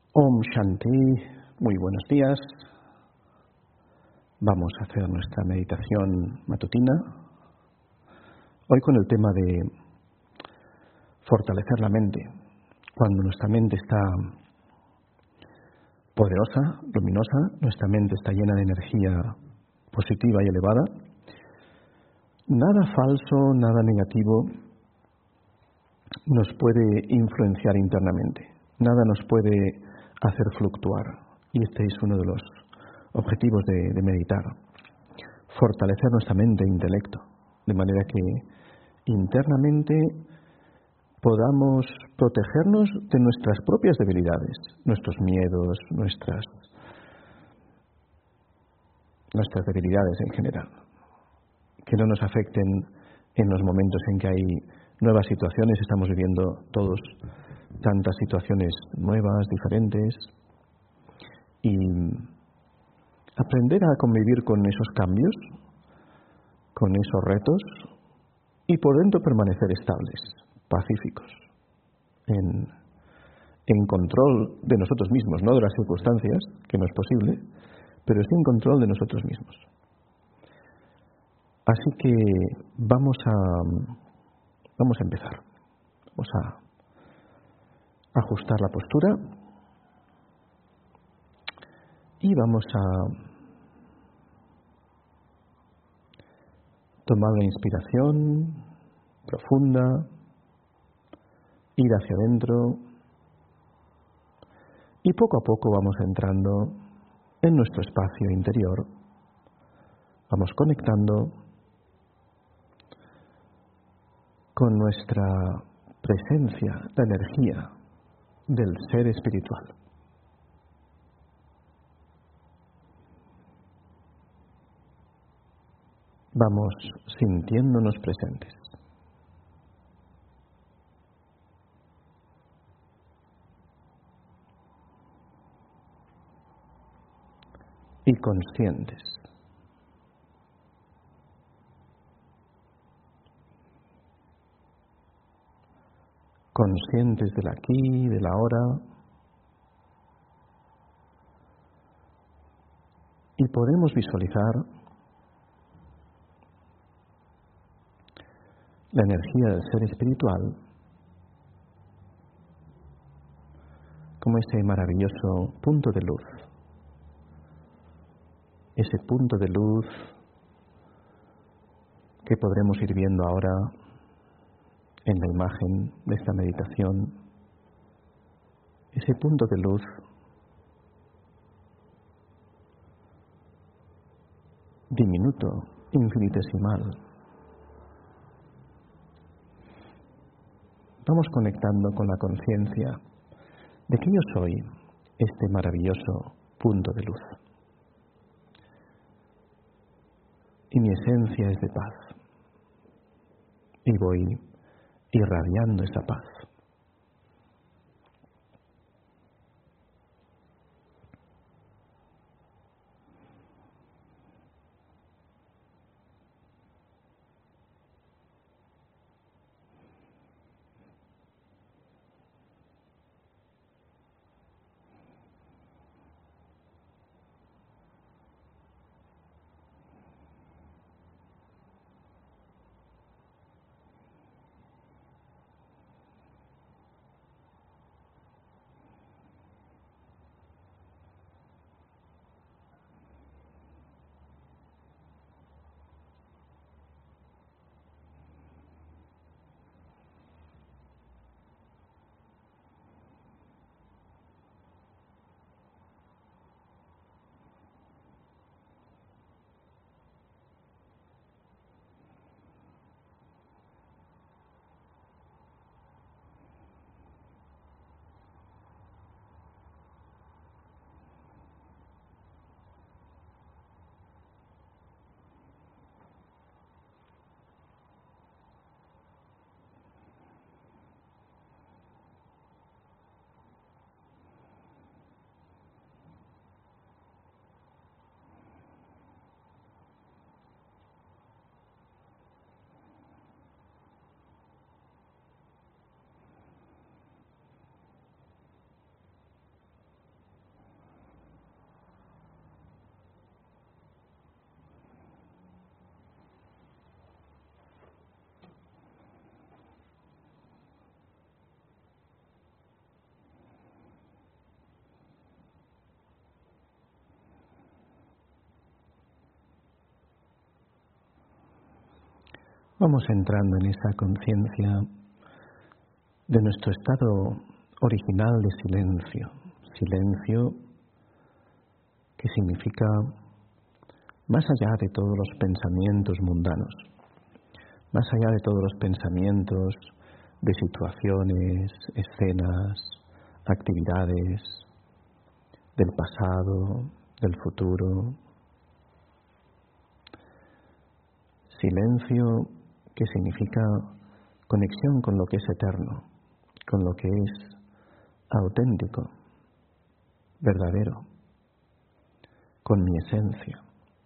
Om Shanti, muy buenos días. Vamos a hacer nuestra meditación matutina. Hoy con el tema de fortalecer la mente. Cuando nuestra mente está poderosa, luminosa, nuestra mente está llena de energía positiva y elevada, nada falso, nada negativo nos puede influenciar internamente. Nada nos puede hacer fluctuar. Y este es uno de los objetivos de meditar. Fortalecer nuestra mente e intelecto, de manera que internamente podamos protegernos de nuestras propias debilidades, nuestros miedos, nuestras debilidades en general, que no nos afecten en los momentos en que hay nuevas situaciones. Estamos viviendo todos tantas situaciones nuevas, diferentes, y aprender a convivir con esos cambios, con esos retos, y por dentro permanecer estables, pacíficos, en control de nosotros mismos, no de las circunstancias, que no es posible, pero sí en control de nosotros mismos. Así que vamos a empezar. Vamos a ajustar la postura y vamos a tomar una inspiración profunda, ir hacia adentro y poco a poco vamos entrando en nuestro espacio interior, vamos conectando con nuestra presencia, la energía del ser espiritual. Vamos sintiéndonos presentes. Y conscientes. Conscientes del aquí, del ahora. Y podemos visualizar la energía del ser espiritual como ese maravilloso punto de luz. Ese punto de luz que podremos ir viendo ahora en la imagen de esta meditación. Ese punto de luz diminuto, infinitesimal. Vamos conectando con la conciencia de que yo soy este maravilloso punto de luz. Y mi esencia es de paz. Y voy irradiando esa paz. Vamos entrando en esa conciencia de nuestro estado original de silencio. Silencio que significa más allá de todos los pensamientos mundanos, más allá de todos los pensamientos de situaciones, escenas, actividades, del pasado, del futuro. Silencio que significa conexión con lo que es eterno, con lo que es auténtico, verdadero, con mi esencia.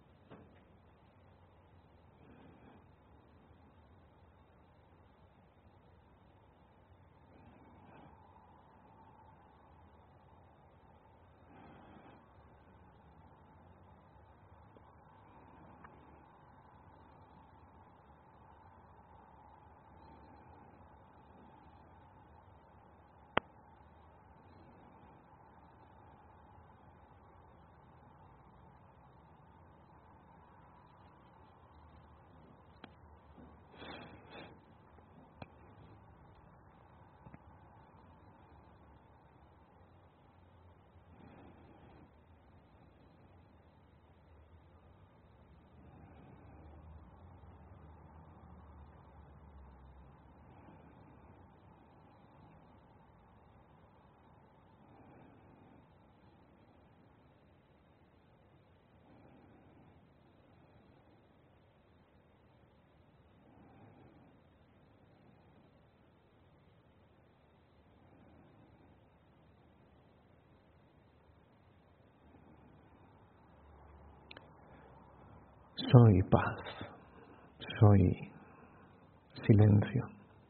Soy paz, soy silencio,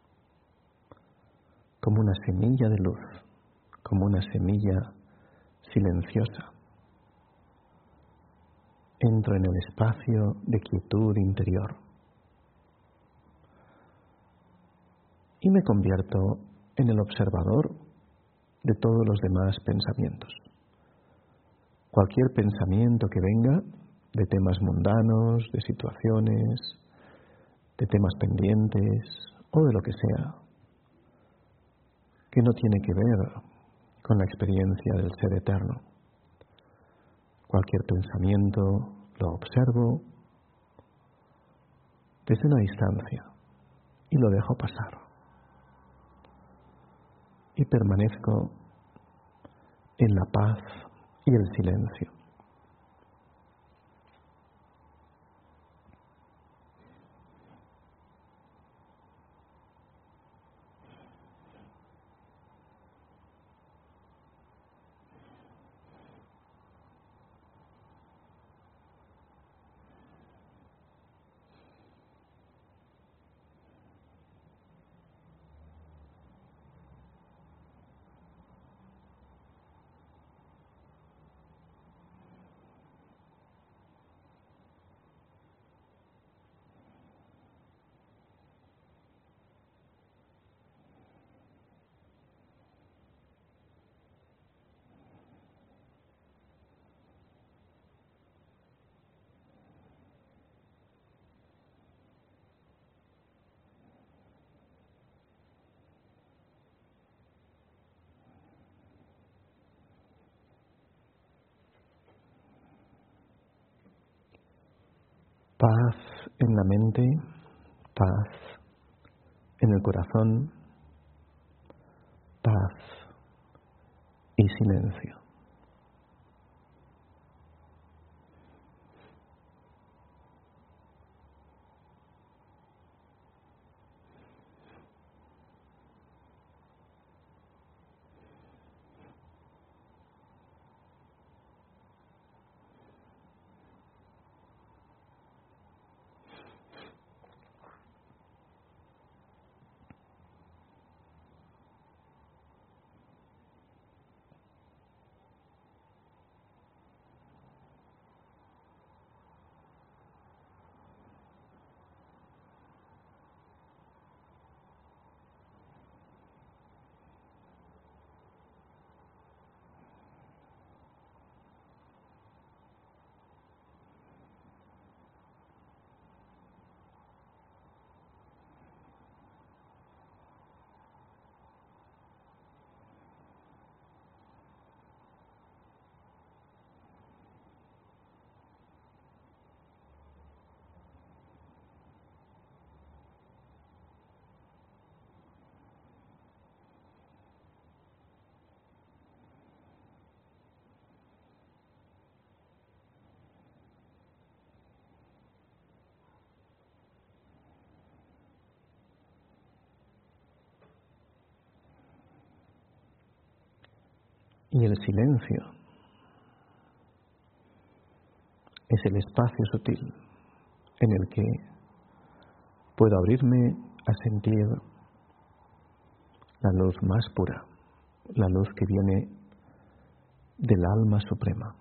como una semilla de luz, como una semilla silenciosa. Entro en el espacio de quietud interior y me convierto en el observador de todos los demás pensamientos. Cualquier pensamiento que venga de temas mundanos, de situaciones, de temas pendientes o de lo que sea, que no tiene que ver con la experiencia del ser eterno. Cualquier pensamiento lo observo desde una distancia y lo dejo pasar. Y permanezco en la paz y el silencio. Paz en la mente, paz en el corazón, paz y silencio. Y el silencio es el espacio sutil en el que puedo abrirme a sentir la luz más pura, la luz que viene del alma suprema,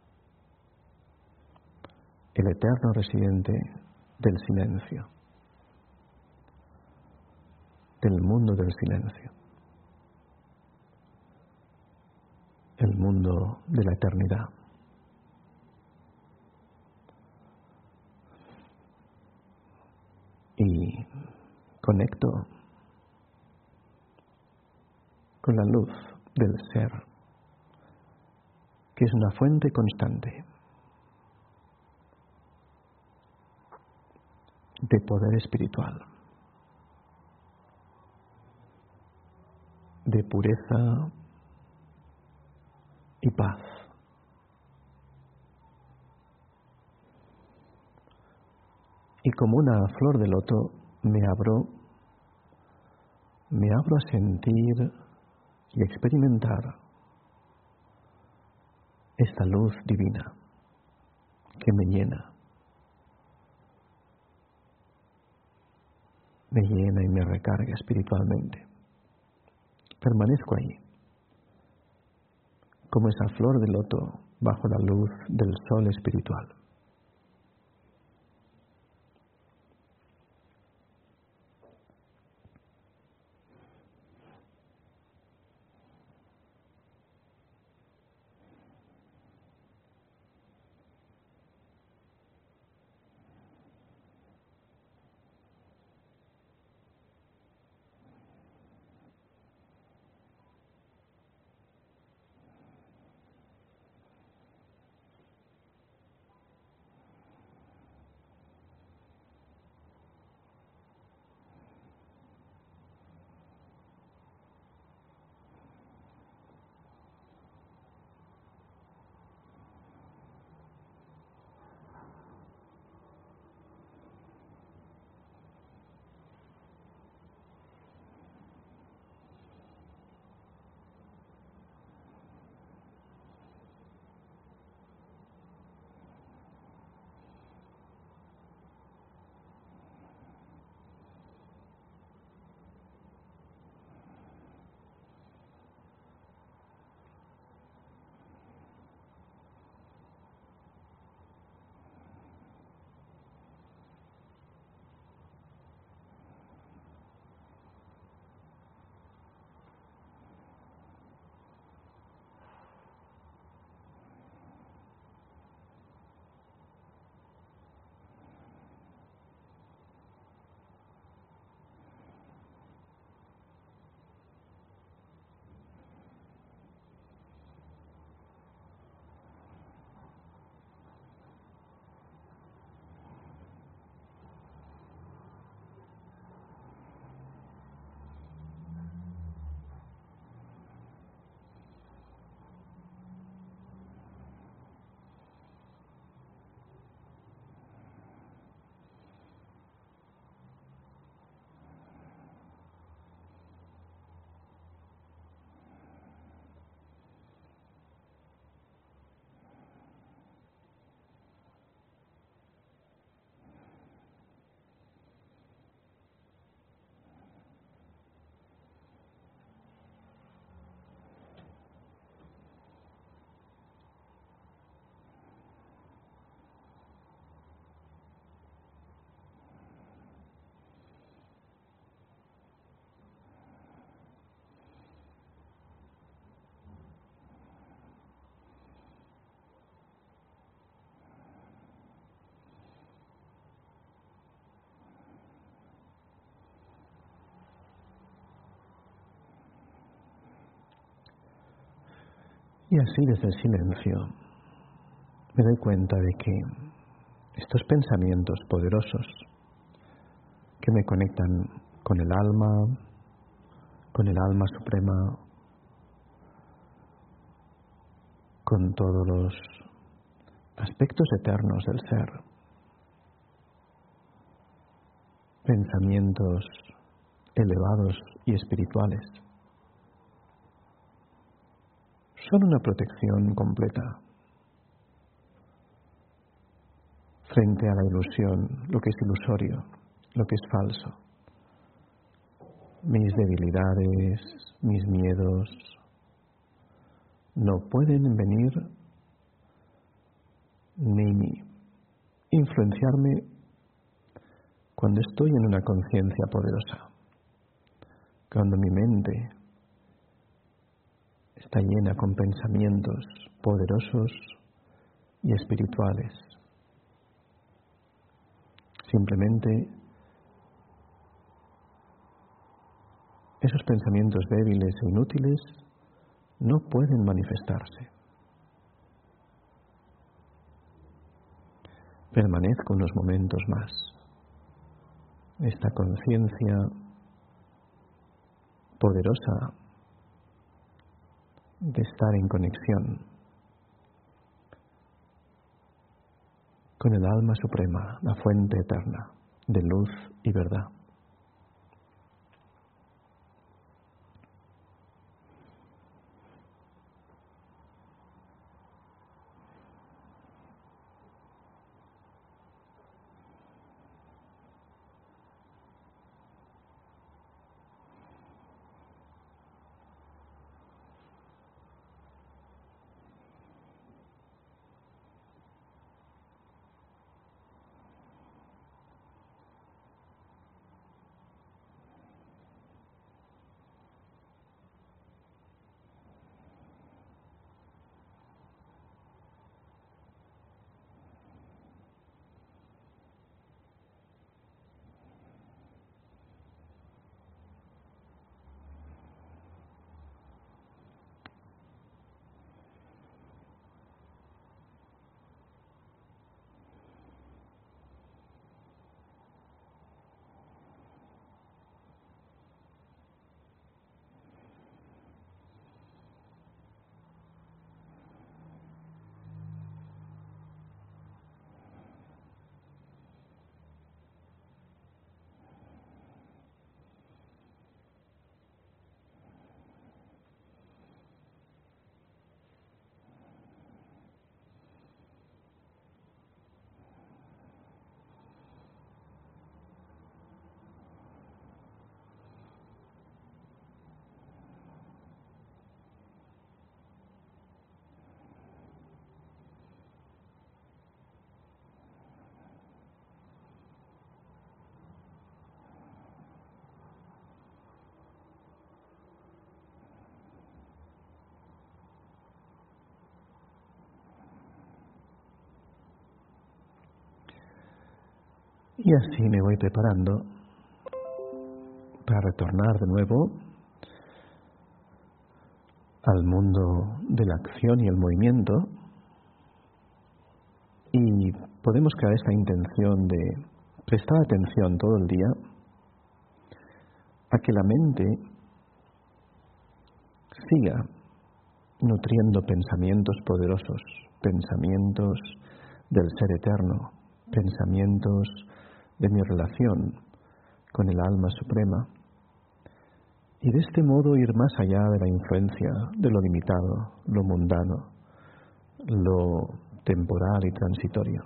el eterno residente del silencio, del mundo del silencio, el mundo de la eternidad. Y conecto con la luz del ser, que es una fuente constante de poder espiritual, de pureza y paz. Y como una flor de loto me abro a sentir y experimentar esta luz divina que me llena y me recarga espiritualmente. Permanezco ahí, como esa flor de loto bajo la luz del sol espiritual. Y así desde el silencio me doy cuenta de que estos pensamientos poderosos que me conectan con el alma suprema, con todos los aspectos eternos del ser, pensamientos elevados y espirituales, son una protección completa frente a la ilusión, lo que es ilusorio, lo que es falso. Mis debilidades, mis miedos, no pueden venir ni influenciarme cuando estoy en una conciencia poderosa, cuando mi mente está llena con pensamientos poderosos y espirituales. Simplemente esos pensamientos débiles e inútiles no pueden manifestarse. Permanezco unos momentos más. Esta conciencia poderosa de estar en conexión con el alma suprema, la fuente eterna de luz y verdad. Y así me voy preparando para retornar de nuevo al mundo de la acción y el movimiento, y podemos crear esta intención de prestar atención todo el día a que la mente siga nutriendo pensamientos poderosos, pensamientos del ser eterno, pensamientos de mi relación con el alma suprema, y de este modo ir más allá de la influencia de lo limitado, lo mundano, lo temporal y transitorio.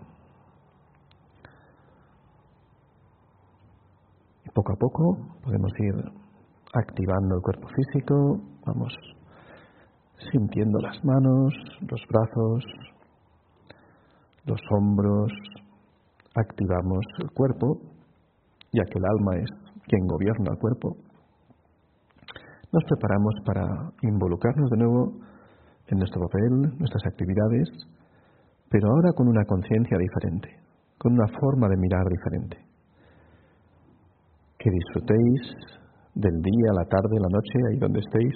Y poco a poco podemos ir activando el cuerpo físico, vamos sintiendo las manos, los brazos, los hombros, activamos el cuerpo, ya que el alma es quien gobierna el cuerpo. Nos preparamos para involucrarnos de nuevo en nuestro papel, nuestras actividades, pero ahora con una conciencia diferente, con una forma de mirar diferente. Que disfrutéis del día, la tarde, la noche, ahí donde estéis,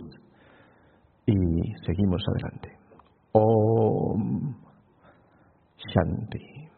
y seguimos adelante. Om Shanti.